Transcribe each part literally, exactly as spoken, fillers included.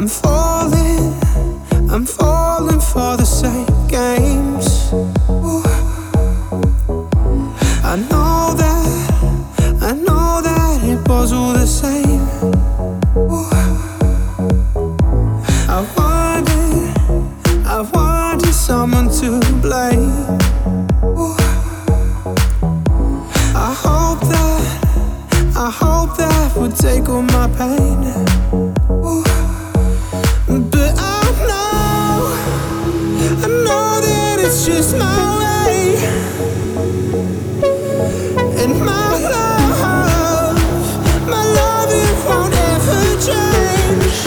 I'm falling, I'm falling for the same games. Ooh. I know that, I know that it was all the same. Ooh. I wanted, I wanted someone to blame. Ooh. I hope that, I hope that would take all my pain. Ooh. But I know, I know that it's just my way. And my love, my love, it won't ever change.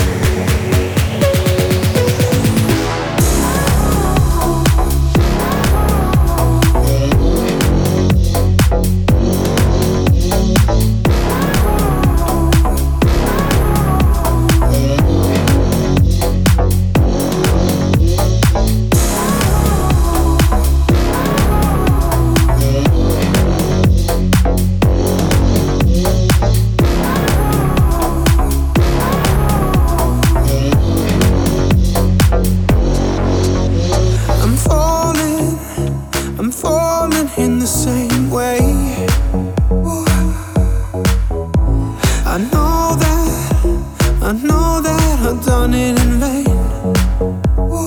I'm falling in the same way. Ooh. I know that, I know that I've done it in vain. Ooh.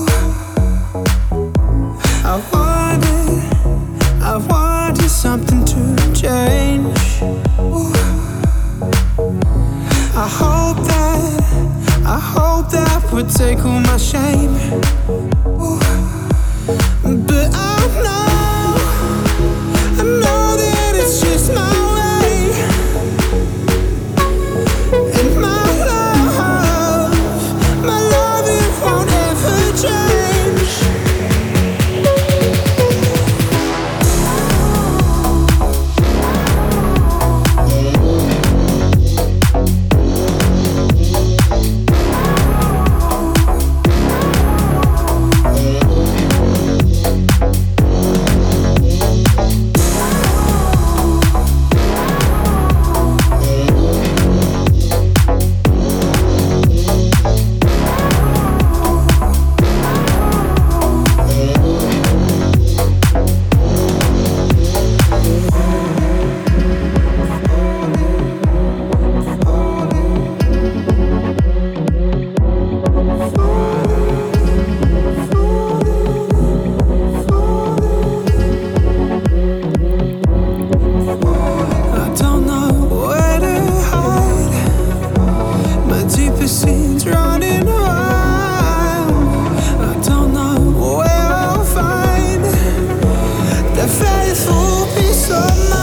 I wanted, I wanted something to change. Ooh. I hope that, I hope that would take all my shame. Ooh. But I know, I know that it's just my way. And my love, my love, it won't ever change. Scenes running wild. I don't know where I'll find the faithful piece of my